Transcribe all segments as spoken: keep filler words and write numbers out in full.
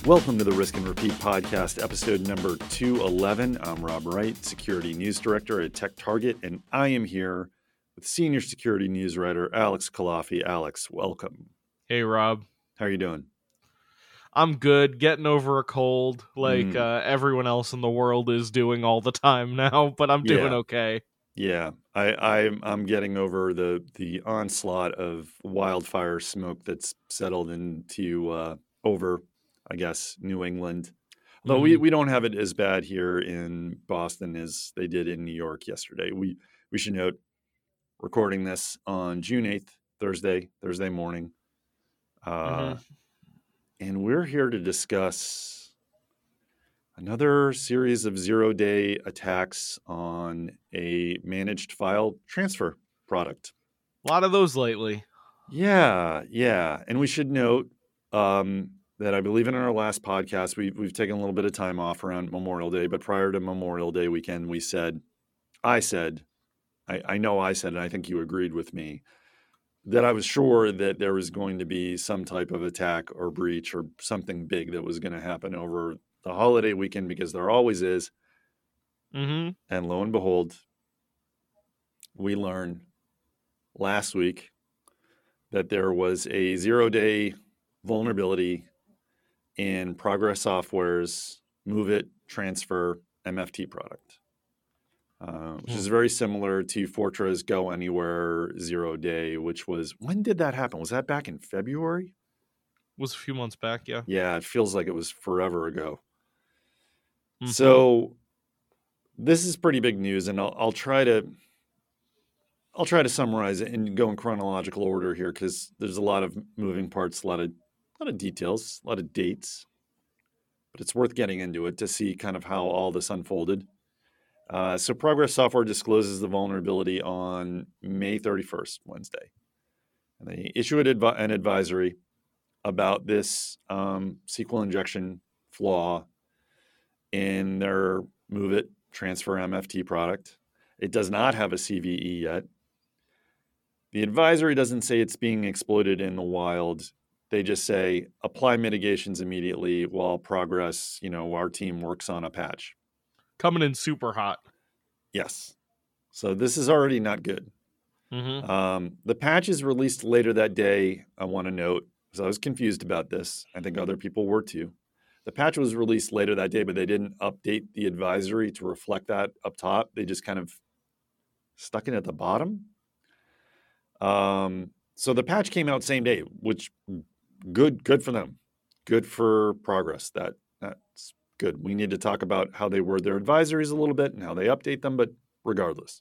Welcome to the Risk and Repeat podcast, episode number two eleven. I'm Rob Wright, Security News Director at TechTarget, and I am here with Senior Security News Writer Alex Kalafi. Alex, welcome. Hey, Rob. How are you doing? I'm good, getting over a cold like Mm. uh, everyone else in the world is doing all the time now, but I'm doing Yeah. okay. Yeah, I, I'm I'm getting over the the onslaught of wildfire smoke that's settled into uh, over, I guess, New England. Though we, Mhm. we don't have it as bad here in Boston as they did in New York yesterday. We we should note, recording this on June eighth, Thursday, Thursday morning. Uh, Mhm. and we're here to discuss another series of zero-day attacks on a managed file transfer product. A lot of those lately. Yeah, yeah. And we should note um, that I believe in our last podcast, we, we've taken a little bit of time off around Memorial Day, but prior to Memorial Day weekend, we said, I said, I, I know I said, and I think you agreed with me, that I was sure that there was going to be some type of attack or breach or something big that was going to happen over the holiday weekend, because there always is. Mhm. And lo and behold, we learned last week that there was a zero-day vulnerability in Progress Software's Move It Transfer M F T product, uh, which Hmm. is very similar to Fortra's Go Anywhere Zero Day, which was, when did that happen? Was that back in February? Was a few months back, yeah. Yeah, it feels like it was forever ago. Mhm. So this is pretty big news, and I'll, I'll try to I'll try to summarize it and go in chronological order here, because there's a lot of moving parts, a lot of a lot of details, a lot of dates, but it's worth getting into it to see kind of how all this unfolded. Uh, so Progress Software discloses the vulnerability on May thirty-first, Wednesday, and they issued advi- an advisory about this um, S Q L injection flaw in their Move It Transfer M F T product. It does not have a C V E yet. The advisory doesn't say it's being exploited in the wild. They just say apply mitigations immediately while Progress, you know, our team works on a patch. Coming in super hot. Yes. So this is already not good. Mhm. Um, the patch is released later that day, I want to note, because I was confused about this. I think other people were too. The patch was released later that day, but they didn't update the advisory to reflect that up top. They just kind of stuck it at the bottom. Um, so the patch came out same day, which good, good for them. Good for Progress. That that's good. We need to talk about how they word their advisories a little bit and how they update them, but regardless.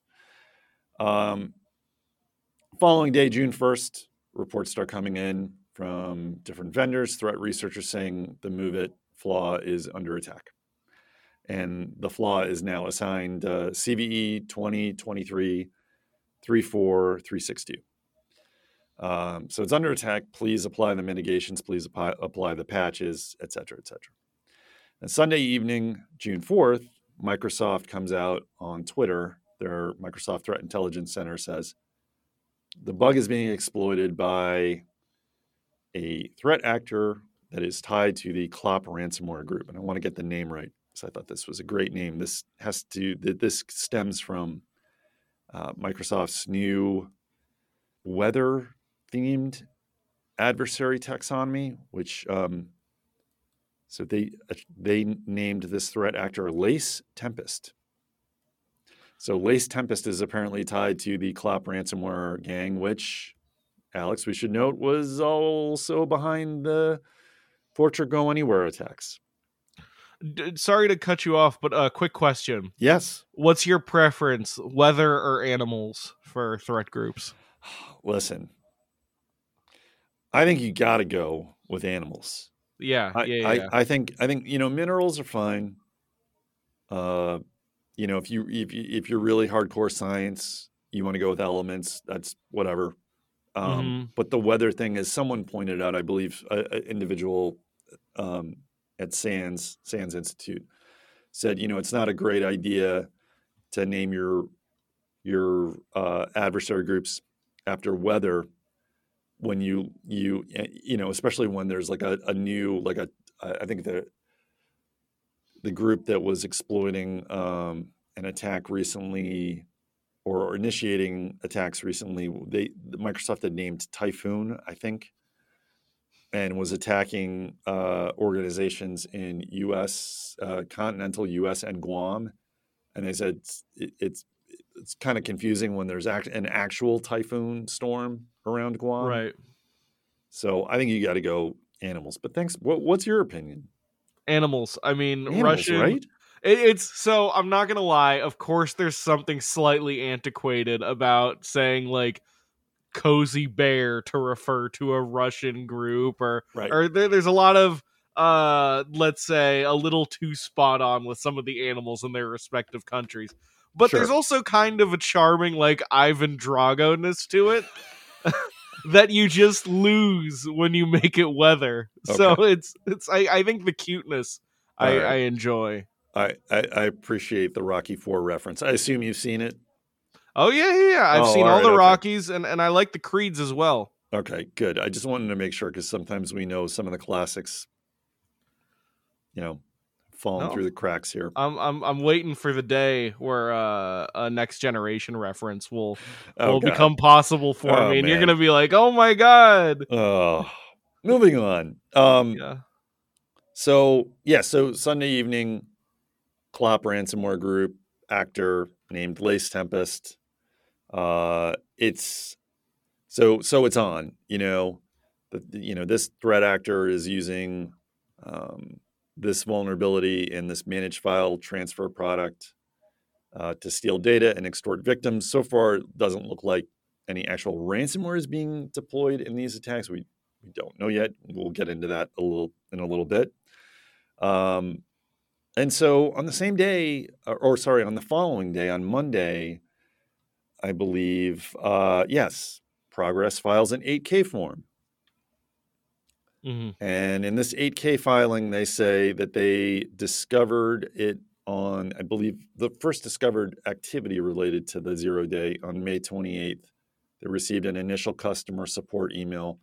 Um, following day, June first, reports start coming in from different vendors, threat researchers saying the Move It flaw is under attack. And the flaw is now assigned uh, C V E twenty twenty-three three four three six two. Um, so it's under attack. Please apply the mitigations. Please apply, apply the patches, et cetera, et cetera. And Sunday evening, June fourth, Microsoft comes out on Twitter. Their Microsoft Threat Intelligence Center says the bug is being exploited by a threat actor that is tied to the Clop ransomware group. And I want to get the name right, because I thought this was a great name. This has to, this stems from uh, Microsoft's new weather themed adversary taxonomy, which um, so they they named this threat actor Lace Tempest. So Lace Tempest is apparently tied to the Clop ransomware gang, which, Alex, we should note, was also behind the Fortra Go Anywhere attacks. D- sorry to cut you off, but a uh, quick question. Yes. What's your preference, weather or animals, for threat groups? Listen, I think you got to go with animals. Yeah, I, yeah, I, yeah. I think I think you know minerals are fine. Uh, you know, if you if you, if you're really hardcore science, you want to go with elements. That's whatever. Um, Mhm. But the weather thing, as someone pointed out, I believe an individual um, at SANS SANS Institute said, you know, it's not a great idea to name your your uh, adversary groups after weather when you you you know, especially when there's like a, a new like a I, I think the the group that was exploiting um, an attack recently or initiating attacks recently, they Microsoft had named Typhoon, I think, and was attacking uh, organizations in U S, uh, continental U S and Guam. And they said it's it, it's, it's kind of confusing when there's act- an actual typhoon storm around Guam. Right. So I think you got to go animals. But thanks. What, what's your opinion? Animals. I mean, Animals, Russian. right? It, it's so I'm not gonna lie. Of course, there's something slightly antiquated about saying like cozy bear to refer to a Russian group, or Right. or there, there's a lot of uh, let's say a little too spot on with some of the animals in their respective countries. But Sure. there's also kind of a charming like Ivan Drago-ness to it. That you just lose when you make it weather. Okay. So it's it's I, I think the cuteness I, right. I enjoy. I, I, I appreciate the Rocky Four reference. I assume you've seen it. Oh yeah, yeah, yeah. I've Oh, seen all all right, the okay. Rockies and, and I like the Creeds as well. Okay, good. I just wanted to make sure because sometimes we know some of the classics, you know, falling No. through the cracks here. I'm I'm I'm waiting for the day where uh, a Next Generation reference will Oh, will God. become possible for Oh, me, and you're man. gonna be like, "Oh my god!" Oh, moving on. Um, Yeah. So yeah, so Sunday evening, Clop ransomware group actor named Lace Tempest. Uh, it's so so it's on. You know, the, you know this threat actor is using um, this vulnerability in this managed file transfer product uh, to steal data and extort victims. So far, it doesn't look like any actual ransomware is being deployed in these attacks. We we don't know yet. We'll get into that a little in a little bit. Um, and so on the same day, or, or sorry, on the following day, on Monday, I believe, uh, yes, Progress files an eight K form. Mm-hmm. And in this eight K filing, they say that they discovered it on, I believe, the first discovered activity related to the zero day on May twenty-eighth. They received an initial customer support email,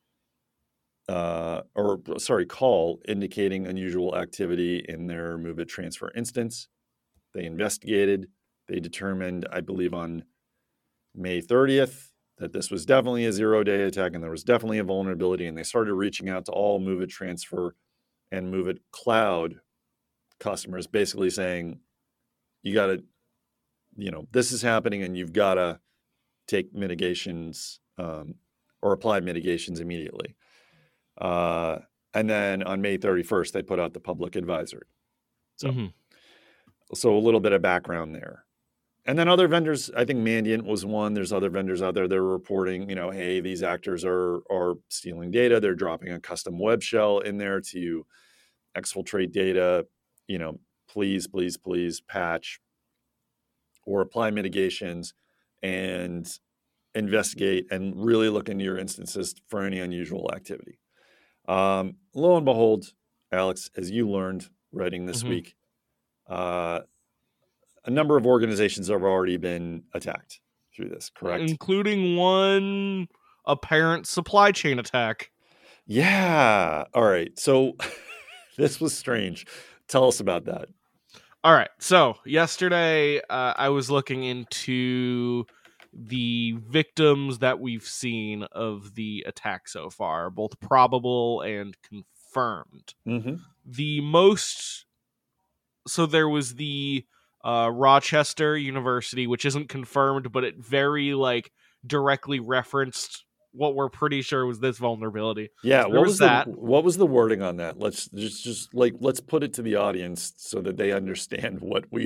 uh, or sorry, call indicating unusual activity in their Move It Transfer instance. They investigated. They determined, I believe, on May thirtieth, that this was definitely a zero-day attack and there was definitely a vulnerability. And they started reaching out to all Move It Transfer and Move It Cloud customers, basically saying, you got to, you know, this is happening and you've got to take mitigations um, or apply mitigations immediately. Uh, and then on May thirty-first, they put out the public advisory. So, Mm-hmm. so a little bit of background there. And then other vendors, I think Mandiant was one. There's other vendors out there that are reporting, you know, hey, these actors are are stealing data. They're dropping a custom web shell in there to exfiltrate data. You know, please, please, please patch or apply mitigations and investigate and really look into your instances for any unusual activity. Um, lo and behold, Alex, as you learned writing this Mm-hmm. week, uh, a number of organizations have already been attacked through this, correct? Including one apparent supply chain attack. Yeah. All right. So this was strange. Tell us about that. All right. So yesterday, uh, I was looking into the victims that we've seen of the attack so far, both probable and confirmed. Mm-hmm. The most, so there was the uh, Rochester University, which isn't confirmed, but it very like directly referenced what we're pretty sure was this vulnerability. Yeah. So there what was was that. the what was the wording on that? Let's just just like let's put it to the audience so that they understand what we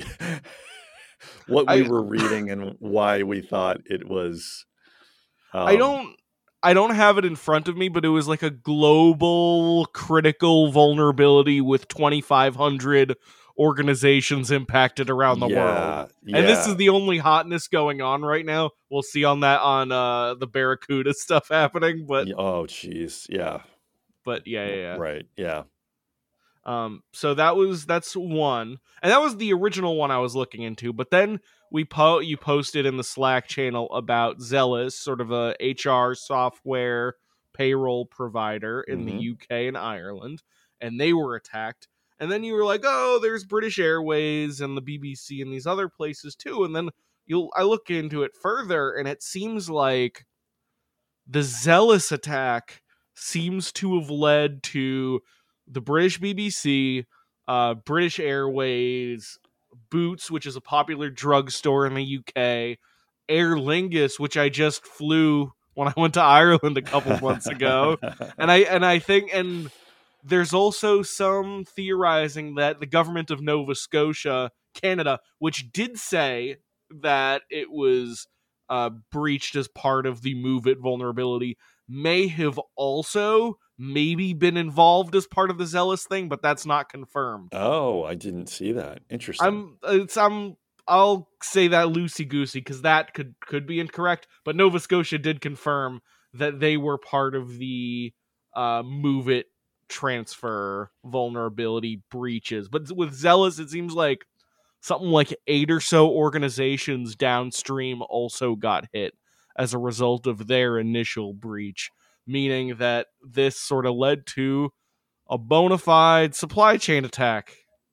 what we I- were reading and why we thought it was. Um, I don't. I don't have it in front of me, but it was like a global critical vulnerability with twenty-five hundred organizations impacted around the yeah, world. Yeah. And this is the only hotness going on right now. We'll see on that on uh, the Barracuda stuff happening, but oh, geez. Yeah. but yeah, yeah, yeah. Right. Yeah. Um, so that was that's one, and that was the original one I was looking into. But then we po you posted in the Slack channel about Zealous, sort of a H R software payroll provider in Mhm. the U K and Ireland, and they were attacked. And then you were like, oh, there's British Airways and the B B C and these other places too. And then you'll I look into it further, and it seems like the Zealous attack seems to have led to the British B B C, uh, British Airways, Boots, which is a popular drugstore in the U K, Aer Lingus, which I just flew when I went to Ireland a couple months ago, and I and I think and there's also some theorizing that the government of Nova Scotia, Canada, which did say that it was uh, breached as part of the Move It vulnerability, may have also maybe been involved as part of the Zealous thing, but that's not confirmed. Oh, I didn't see that. Interesting. I'm it's I'm I'll say that loosey goosey because that could could be incorrect, but Nova Scotia did confirm that they were part of the uh, Move It transfer vulnerability breaches. But with Zealous, it seems like something like eight or so organizations downstream also got hit as a result of their initial breach, meaning that this sort of led to a bona fide supply chain attack.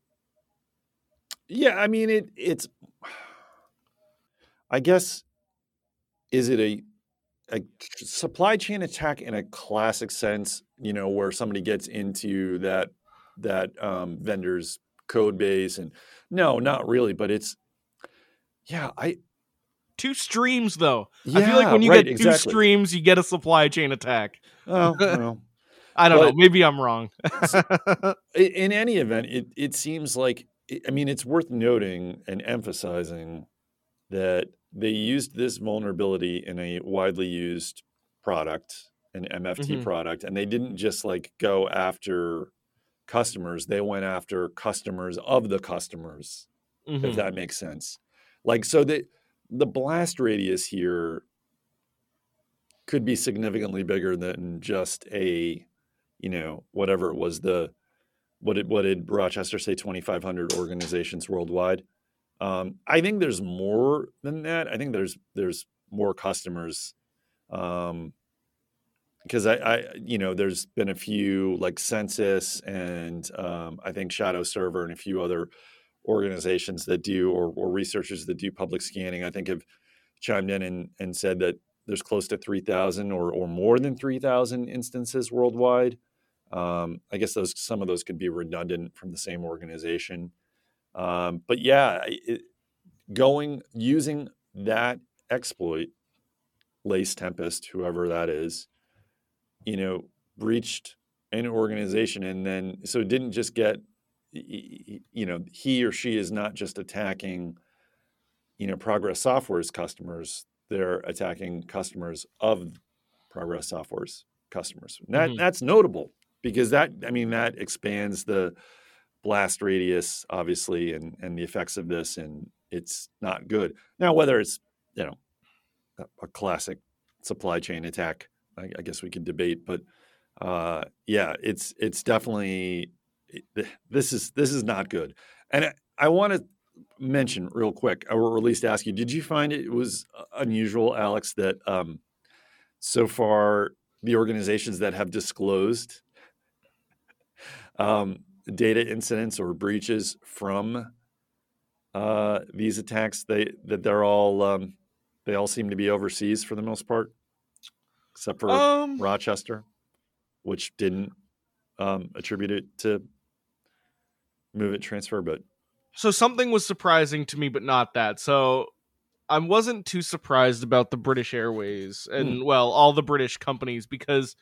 Yeah, I mean it it's I guess is it a a supply chain attack in a classic sense, you know, where somebody gets into that that um, vendor's code base, and no, not really, but it's yeah, I Two streams though. yeah, I feel like when you right, get two exactly. streams, you get a supply chain attack. Oh, well, I don't but- know. Maybe I'm wrong. I- in any event, it it seems like I mean it's worth noting and emphasizing that they used this vulnerability in a widely used product, an M F T Mhm. product, and they didn't just like go after customers, they went after customers of the customers, if Mhm. that makes sense. Like, so the the blast radius here could be significantly bigger than just a, you know, whatever it was, the what did what did Rochester say, twenty-five hundred organizations worldwide. Um, I think there's more than that. I think there's there's more customers, um, because I, I you know there's been a few like Census and um, I think Shadow Server and a few other organizations that do or, or researchers that do public scanning. I think have chimed in and, and said that there's close to three thousand or or more than three thousand instances worldwide. Um, I guess those some of those could be redundant from the same organization. Um, but yeah, it, going using that exploit, Lace Tempest, whoever that is, you know, breached an organization, and then so it didn't just get, you know, he or she is not just attacking, you know, Progress Software's customers; they're attacking customers of Progress Software's customers. And that Mhm. that's notable because that I mean that expands the blast radius, obviously, and and the effects of this, and it's not good. Now, whether it's, you know, a, a classic supply chain attack, I, I guess we could debate, but uh, yeah, it's it's definitely this is this is not good. And I, I want to mention real quick, or at least ask you, did you find it was unusual, Alex, that um, so far the organizations that have disclosed um, data incidents or breaches from uh, these attacks, they that they're all um, they all seem to be overseas for the most part, except for Um, Rochester, which didn't um, attribute it to Move It transfer. But so something was surprising to me, but not that. So I wasn't too surprised about the British Airways and, well, all the British companies, because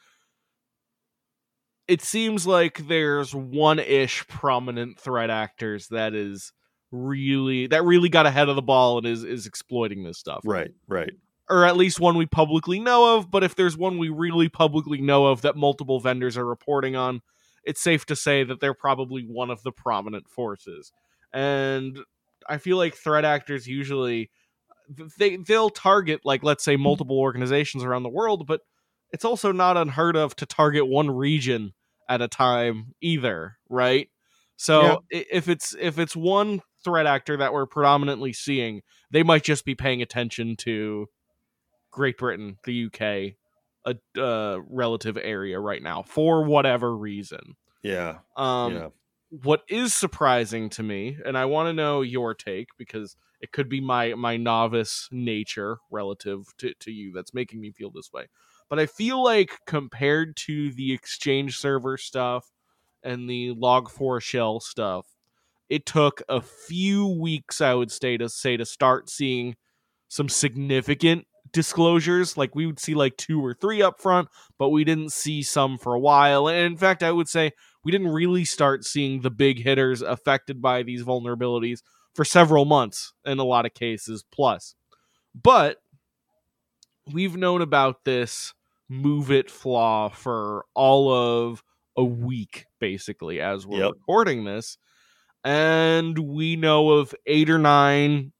it seems like there's one-ish prominent threat actors that is really that really got ahead of the ball and is is exploiting this stuff. right, right, Or at least one we publicly know of, but if there's one we really publicly know of that multiple vendors are reporting on, it's safe to say that they're probably one of the prominent forces. And I feel like threat actors usually they they'll target, like, let's say multiple organizations around the world, but it's also not unheard of to target one region at a time either, right? So yeah. if it's if it's one threat actor that we're predominantly seeing, they might just be paying attention to Great Britain, the U K, a uh, relative area right now for whatever reason. Yeah. Um, Yeah. what is surprising to me, and I want to know your take because it could be my my novice nature relative to, to you that's making me feel this way. But I feel like compared to the Exchange server stuff and the log four shell stuff, it took a few weeks, I would say, to say to start seeing some significant disclosures. Like we would see like two or three up front, but we didn't see some for a while. And in fact, I would say we didn't really start seeing the big hitters affected by these vulnerabilities for several months in a lot of cases plus. But we've known about this move it flaw for all of a week basically as we're Yep. recording this, and we know of eight or nine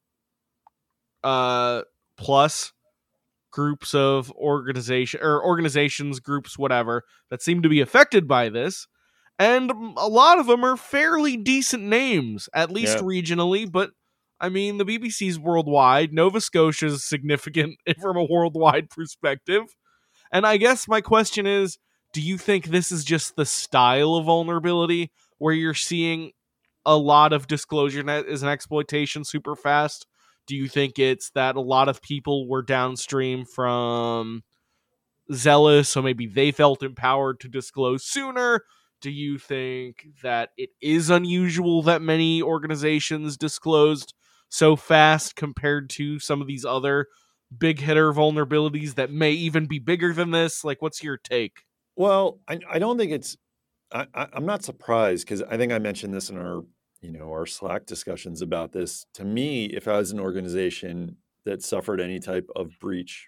uh plus groups of organization or organizations, groups, whatever, that seem to be affected by this. And a lot of them are fairly decent names, at least Yeah. regionally. But I mean, the B B C's worldwide. Nova Scotia's significant from a worldwide perspective. And I guess my question is, do you think this is just the style of vulnerability where you're seeing a lot of disclosure as an exploitation super fast? Do you think it's that a lot of people were downstream from zealous, so maybe they felt empowered to disclose sooner? Do you think that it is unusual that many organizations disclosed so fast compared to some of these other big hitter vulnerabilities that may even be bigger than this? Like, what's your take? Well, I, I don't think it's. I, I, I'm not surprised because I think I mentioned this in our, you know, our Slack discussions about this. To me, if I was an organization that suffered any type of breach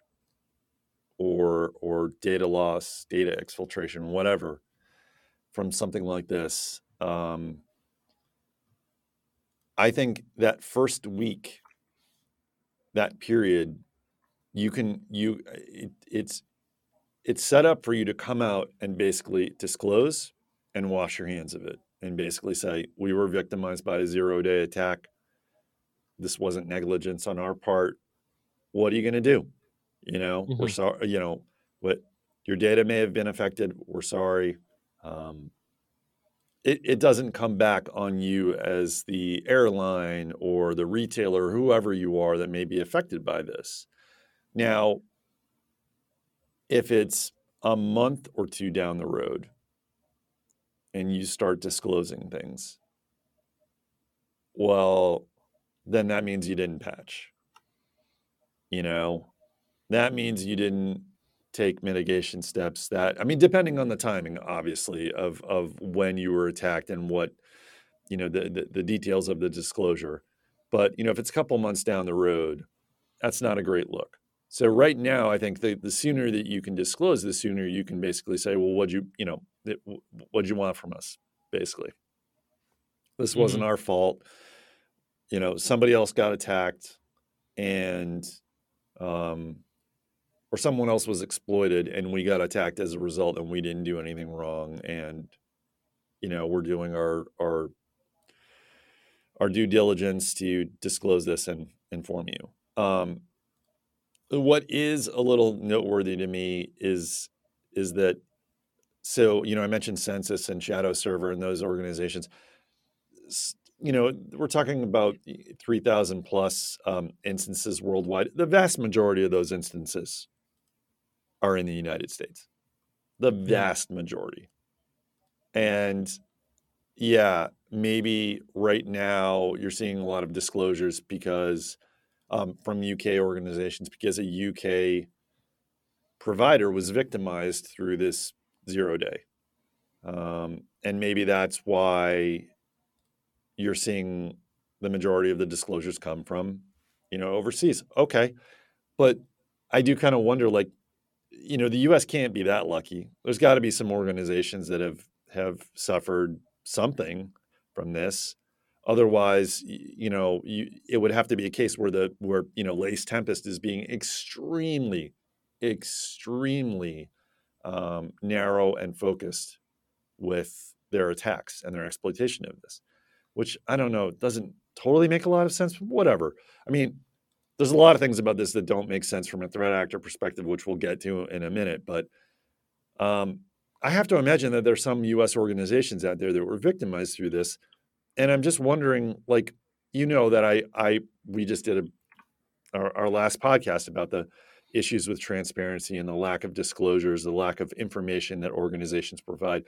or or data loss, data exfiltration, whatever, from something like this, um, I think that first week, that period, you can you it, it's it's set up for you to come out and basically disclose and wash your hands of it and basically say we were victimized by a zero day attack. This wasn't negligence on our part. What are you going to do? You know, we're Mm-hmm. sorry. You know, what your data may have been affected. We're sorry. Um, it, it doesn't come back on you as the airline or the retailer, whoever you are that may be affected by this. Now, if it's a month or two down the road and you start disclosing things, well, then that means you didn't patch. You know, that means you didn't take mitigation steps that, I mean, depending on the timing, obviously, of of when you were attacked and what, you know, the the, the details of the disclosure. But, you know, if it's a couple months down the road, that's not a great look. So right now, I think the, the sooner that you can disclose, the sooner you can basically say, well, what'd you, you know, what'd you want from us? Basically, this Mm-hmm. wasn't our fault. You know, somebody else got attacked and, um, or someone else was exploited and we got attacked as a result and we didn't do anything wrong. And, you know, we're doing our, our, our due diligence to disclose this and inform you. Um, what is a little noteworthy to me is is that, so you know I mentioned Census and Shadow Server and those organizations. You know we're talking about three thousand plus um, instances worldwide. The vast majority of those instances are in the United States. The vast majority. And yeah, maybe right now you're seeing a lot of disclosures because um, from U K organizations because a U K provider was victimized through this zero day. Um, and maybe that's why you're seeing the majority of the disclosures come from, you know, overseas. Okay. But I do kind of wonder, like, you know, the U S can't be that lucky. There's got to be some organizations that have have suffered something from this. Otherwise, you know, you, it would have to be a case where the where you know Lace Tempest is being extremely, extremely um, narrow and focused with their attacks and their exploitation of this, which I don't know, doesn't totally make a lot of sense. Whatever. I mean, there's a lot of things about this that don't make sense from a threat actor perspective, which we'll get to in a minute. But um, I have to imagine that there's some U S organizations out there that were victimized through this. And I'm just wondering, like, you know, that I, I, we just did a, our, our last podcast about the issues with transparency and the lack of disclosures, the lack of information that organizations provide,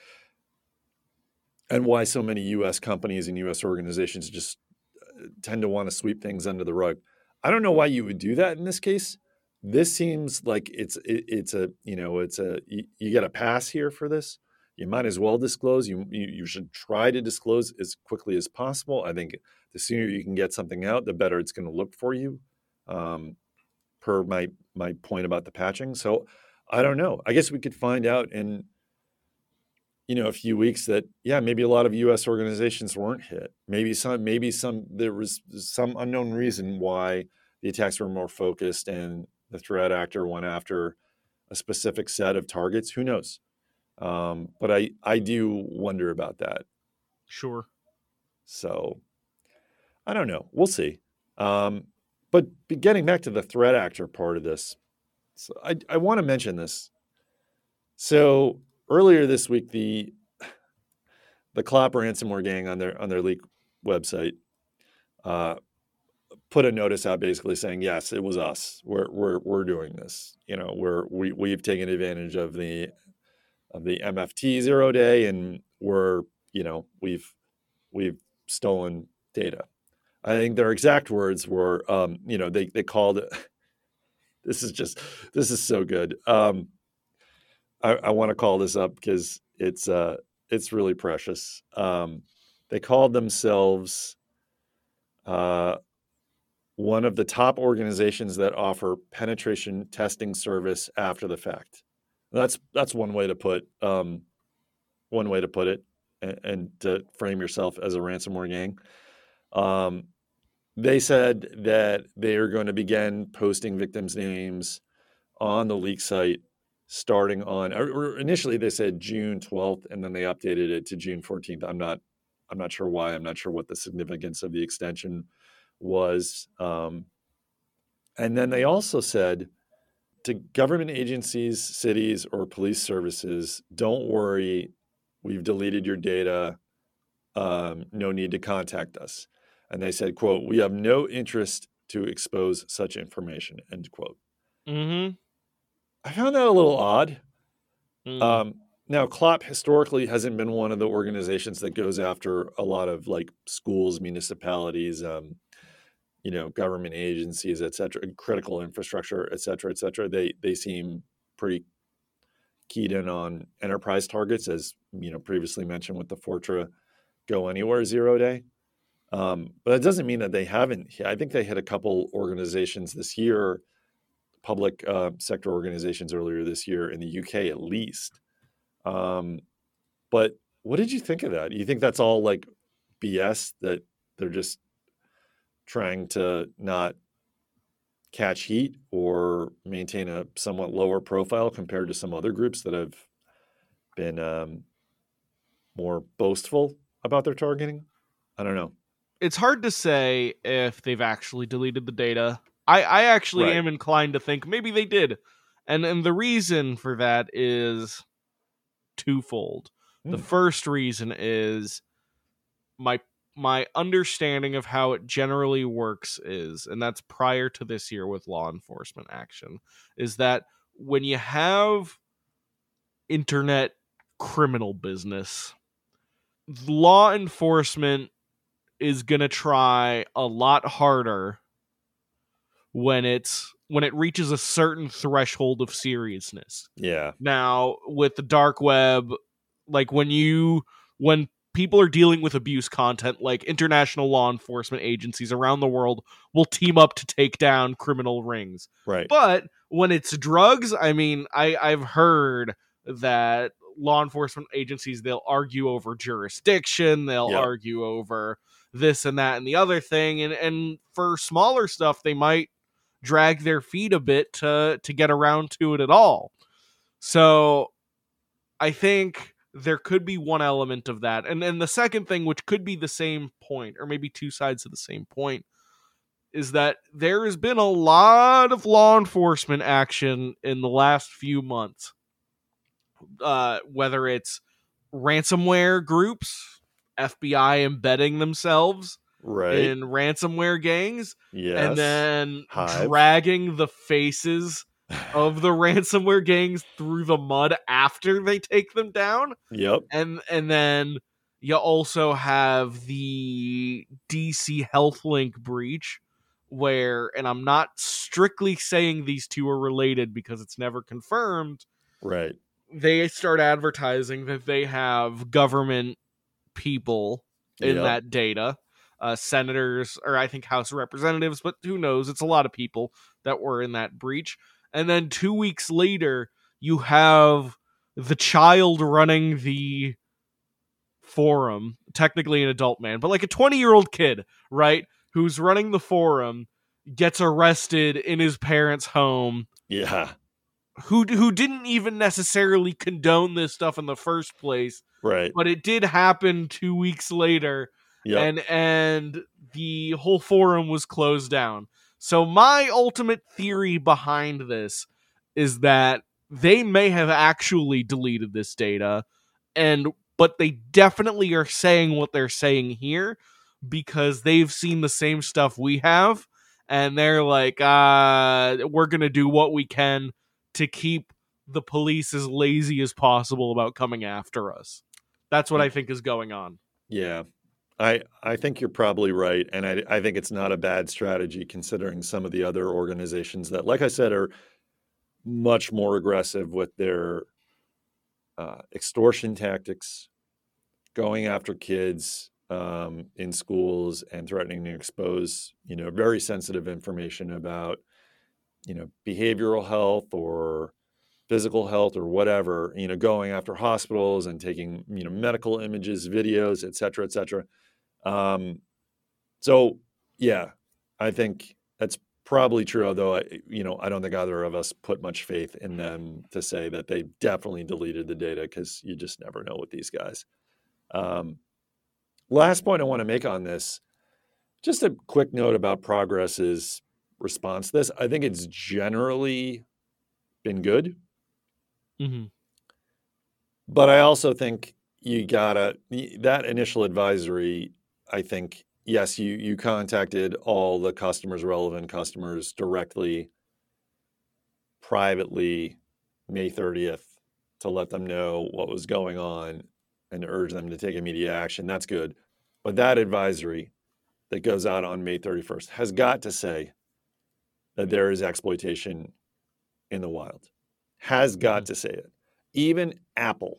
and why so many U S companies and U S organizations just tend to want to sweep things under the rug. I don't know why you would do that in this case. This seems like it's it, it's a you know it's a you, you get a pass here for this. You might as well disclose. You, you you should try to disclose as quickly as possible. I think the sooner you can get something out, the better it's going to look for you. Um, per my my point about the patching. So I don't know. I guess we could find out in you know a few weeks that yeah maybe a lot of U S organizations weren't hit. Maybe some maybe some there was some unknown reason why the attacks were more focused and the threat actor went after a specific set of targets. Who knows? Um, but I, I do wonder about that. Sure. So I don't know. We'll see. Um, but getting back to the threat actor part of this, so I, I want to mention this. So earlier this week, the the Clop ransomware gang on their on their leak website uh, put a notice out basically saying, yes, it was us. We're we're we're doing this. You know, we're we we've taken advantage of the of the M F T zero day, and we're you know we've we've stolen data. I think their exact words were, um, you know, they they called it. This is just this is so good. Um, I, I want to call this up because it's uh it's really precious. Um, they called themselves uh, one of the top organizations that offer penetration testing service after the fact. That's that's one way to put um, one way to put it, and, and to frame yourself as a ransomware gang. Um, they said that they are going to begin posting victims' names on the leak site starting on. Or initially, they said June twelfth, and then they updated it to June fourteenth. I'm not I'm not sure why. I'm not sure what the significance of the extension was. Um, and then they also said to government agencies, cities, or police services, don't worry, we've deleted your data. Um, no need to contact us. And they said, quote, we have no interest to expose such information, end quote. Mm-hmm. I found that a little odd. Mm. Um, now, Clop historically hasn't been one of the organizations that goes after a lot of like schools, municipalities, um, you know, government agencies, et cetera, critical infrastructure, et cetera, et cetera. They they seem pretty keyed in on enterprise targets, as you know, previously mentioned with the Fortra Go Anywhere zero day. Um, but that doesn't mean that they haven't. I think they hit a couple organizations this year, public uh, sector organizations earlier this year in the U K at least. Um, but what did you think of that? You think that's all like B S, that they're just trying to not catch heat or maintain a somewhat lower profile compared to some other groups that have been um, more boastful about their targeting? I don't know. It's hard to say if they've actually deleted the data. I, I actually Right. am inclined to think maybe they did. And and the reason for that is twofold. Hmm. The first reason is my my understanding of how it generally works is, and that's prior to this year with law enforcement action, is that when you have internet criminal business, law enforcement is going to try a lot harder when it's when it reaches a certain threshold of seriousness. Yeah. Now, with the dark web, like when you when people are dealing with abuse content, like international law enforcement agencies around the world will team up to take down criminal rings. Right. But when it's drugs, I mean, I, I've heard that law enforcement agencies, they'll argue over jurisdiction, they'll Yep. argue over this and that and the other thing, and and for smaller stuff they might drag their feet a bit to to get around to it at all. So I think there could be one element of that. And then the second thing, which could be the same point, or maybe two sides of the same point, is that there has been a lot of law enforcement action in the last few months uh, whether it's ransomware groups, F B I embedding themselves Right. in ransomware gangs, Yes. and then Hive. dragging the faces of the ransomware gangs through the mud after they take them down. Yep. And and then you also have the D C HealthLink breach, where, and I'm not strictly saying these two are related because it's never confirmed, Right. they start advertising that they have government people in Yep. that data, uh, senators, or I think House of Representatives, but who knows? It's a lot of people that were in that breach. And then two weeks later, you have the child running the forum, technically an adult man, but like a twenty year old kid, right? Who's running the forum, gets arrested in his parents' home. Yeah. Who who didn't even necessarily condone this stuff in the first place. Right. But it did happen two weeks later, Yep. and and the whole forum was closed down. So my ultimate theory behind this is that they may have actually deleted this data, and but they definitely are saying what they're saying here because they've seen the same stuff we have, and they're like, uh, we're gonna do what we can to keep the police as lazy as possible about coming after us. That's what I think is going on. Yeah. I I think you're probably right. And I, I think it's not a bad strategy considering some of the other organizations that, like I said, are much more aggressive with their uh, extortion tactics, going after kids um, in schools and threatening to expose, you know, very sensitive information about, you know, behavioral health or physical health or whatever, you know, going after hospitals and taking, you know, medical images, videos, et cetera, et cetera. Um, so, yeah, I think that's probably true, although, I, you know, I don't think either of us put much faith in them to say that they definitely deleted the data because you just never know with these guys. Um, last point I want to make on this, just a quick note about Progress's response to this. I think it's generally been good. Mm-hmm. But I also think you gotta, that initial advisory, I think, yes, you you contacted all the customers, relevant customers directly, privately, May thirtieth, to let them know what was going on and to urge them to take immediate action. That's good. But that advisory that goes out on May thirty-first has got to say that there is exploitation in the wild. Has got Mhm. to say it. Even Apple,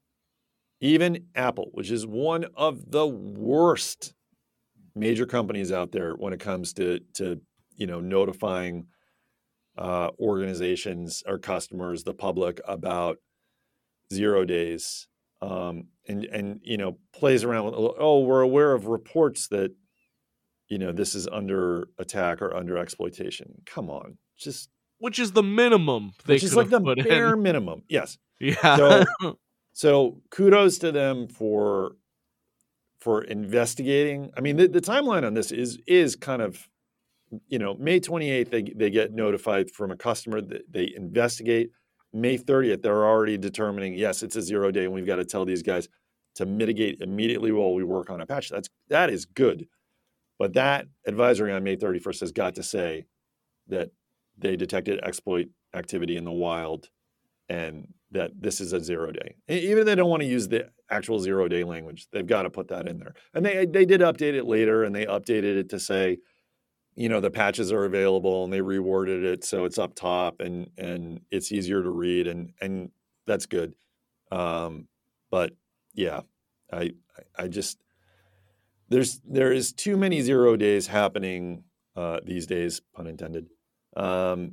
even Apple, which is one of the worst major companies out there when it comes to, to you know, notifying uh, organizations or customers, the public, about zero days, um, and and you know, plays around with, oh, we're aware of reports that, you know, this is under attack or under exploitation. Come on, just Which is the minimum they which is could like have the put in. bare minimum. Yes. Yeah. So so kudos to them for for investigating. I mean, the, the timeline on this is is kind of, you know, May twenty-eighth, they they get notified from a customer that they investigate. May thirtieth, they're already determining, yes, it's a zero day, and we've got to tell these guys to mitigate immediately while we work on a patch. That's that is good. But that advisory on May thirty-first has got to say that they detected exploit activity in the wild and that this is a zero day. Even if they don't want to use the actual zero day language, they've got to put that in there. And they they did update it later, and they updated it to say, you know, the patches are available, and they reworded it so it's up top and and it's easier to read, and and that's good. Um, but yeah, I I just there's there is too many zero days happening uh, these days, pun intended, um,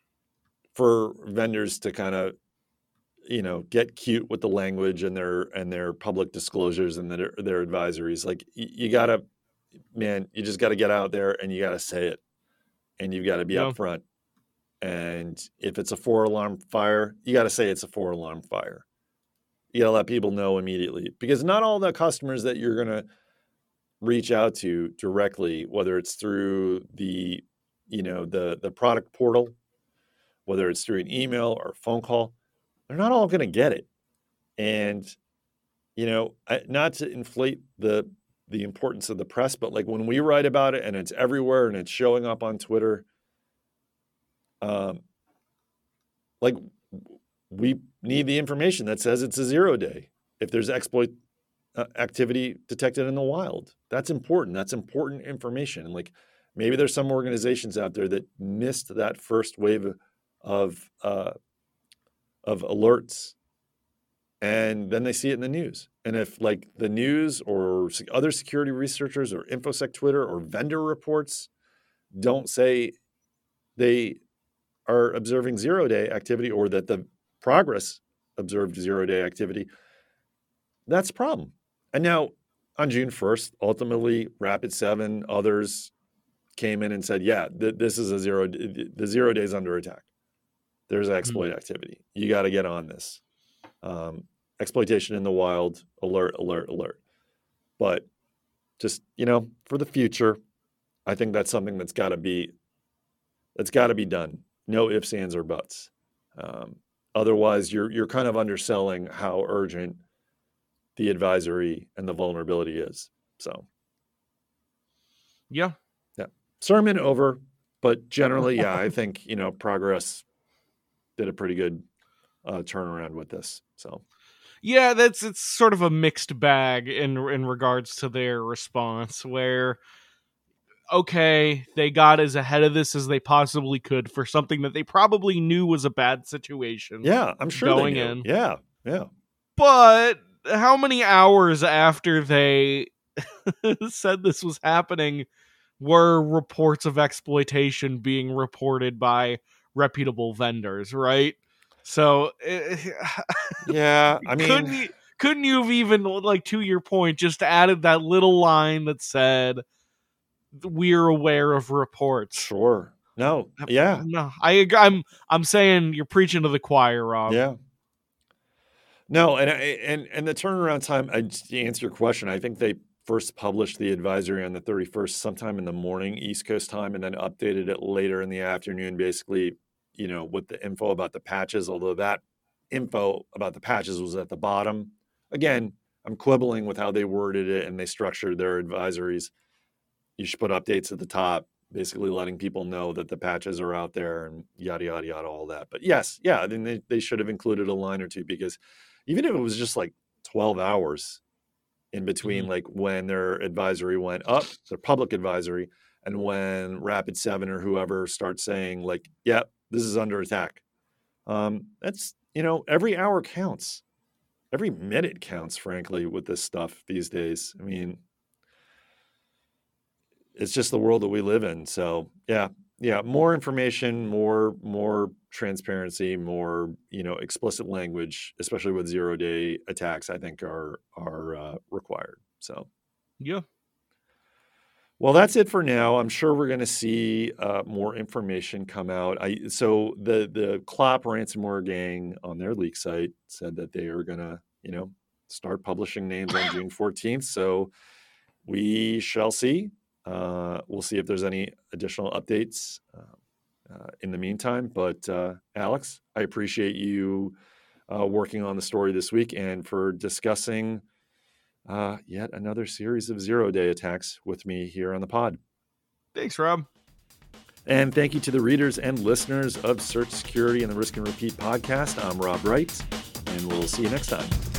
for vendors to kind of, you know, get cute with the language and their and their public disclosures and their their advisories. Like you, you gotta, man, you just got to get out there and you got to say it, and you've got to be Yeah. upfront. And if it's a four alarm fire, you got to say it's a four alarm fire. You got to let people know immediately, because not all the customers that you're going to reach out to directly, whether it's through the, you know, the the product portal, whether it's through an email or a phone call, they're not all going to get it. And, you know, I, not to inflate the the importance of the press, but like when we write about it and it's everywhere and it's showing up on Twitter, um, like we need the information that says it's a zero day. If there's exploit uh, activity detected in the wild, that's important. That's important information. And like maybe there's some organizations out there that missed that first wave of uh, of alerts, and then they see it in the news. And if like the news or other security researchers or InfoSec Twitter or vendor reports don't say they are observing zero day activity or that the progress observed zero day activity, that's a problem. And now on June first, ultimately Rapid seven, others came in and said, yeah, th- this is a zero, the zero day is under attack. There's exploit mm-hmm. activity. You got to get on this. Um, exploitation in the wild, alert, alert, alert. But just, you know, for the future, I think that's something that's got to be, that's got to be done. No ifs, ands, or buts. Um, otherwise, you're you're kind of underselling how urgent the advisory and the vulnerability is. So, yeah, yeah. Sermon over, but generally, yeah, I think you know Progress did a pretty good uh, turnaround with this. So, yeah, that's it's sort of a mixed bag in in regards to their response, where okay, they got as ahead of this as they possibly could for something that they probably knew was a bad situation. Yeah, I'm sure going they knew. in. Yeah, yeah. But how many hours after they said this was happening were reports of exploitation being reported by reputable vendors, right? So, yeah, I mean, couldn't you, couldn't you have even, like, to your point, just added that little line that said, we're aware of reports? Sure. No. Yeah. No. I I'm I'm saying you're preaching to the choir, Rob. Yeah. No, and and and the turnaround time. I, to answer your question, I think they first published the advisory on the thirty-first, sometime in the morning, East Coast time, and then updated it later in the afternoon. Basically, you know, with the info about the patches. Although that info about the patches was at the bottom. Again, I'm quibbling with how they worded it and they structured their advisories. You should put updates at the top, basically letting people know that the patches are out there and yada, yada, yada, all that. But yes, yeah, then they, they should have included a line or two, because even if it was just like twelve hours in between, mm-hmm. like when their advisory went up, their public advisory, and when Rapid seven or whoever starts saying like, yeah, this is under attack. Um, that's, you know, every hour counts. Every minute counts, frankly, with this stuff these days. I mean, it's just the world that we live in. So yeah, yeah, more information, more more transparency, more, you know, explicit language, especially with zero day attacks, I think are are uh, required. So yeah. Well, that's it for now. I'm sure we're going to see uh, more information come out. I so the the Clop ransomware gang on their leak site said that they are going to, you know, start publishing names on June fourteenth. So we shall see. Uh, we'll see if there's any additional updates uh, uh, in the meantime. But uh, Alex, I appreciate you uh, working on the story this week and for discussing uh, yet another series of zero-day attacks with me here on the pod. Thanks, Rob. And thank you to the readers and listeners of Search Security and the Risk and Repeat podcast. I'm Rob Wright, and we'll see you next time.